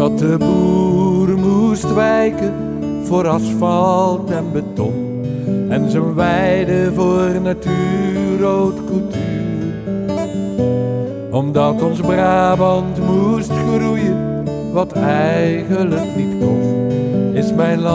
Omdat de boer moest wijken voor asfalt en beton en zijn weide voor natuur haute couture. Omdat ons Brabant moest groeien wat eigenlijk niet kon, is mijn land